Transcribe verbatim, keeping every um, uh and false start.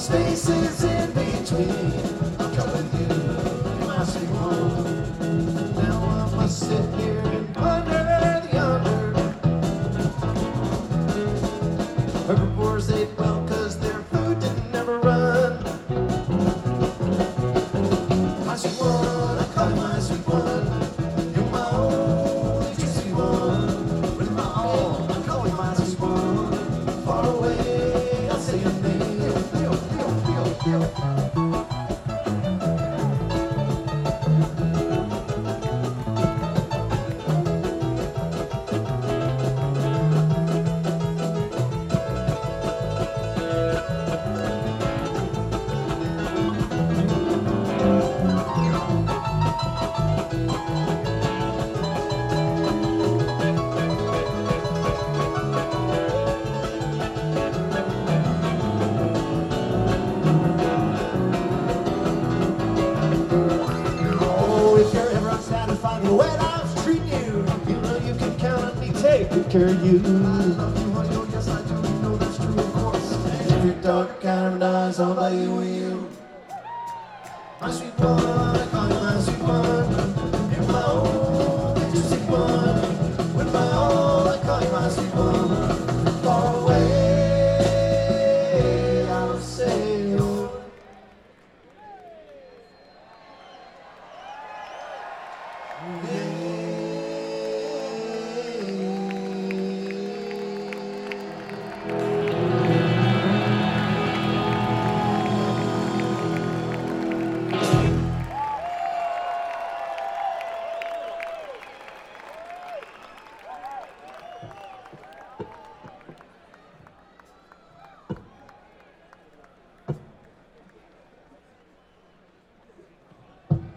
spaces in between. I'll come with you, my sweet one. Now I must sit here and ponder the under. Herbivores ate well cause their food didn't never run. My sweet one, I call you my sweet one. You're my only true sweet one. With my all, I call you my sweet one. Far away, I'll say your name. Feel, feel, feel, feel, feel. The way I've treated you, you know you can count on me taking care of you. I love you, honey, oh yes I do, you know that's true of course. And if your daughter kind of dies, I'll buy you and you. My sweet one, I call you my sweet one. You're my only true sweet one. With my all, I call you my sweet one. Far away, I'll say your yeah.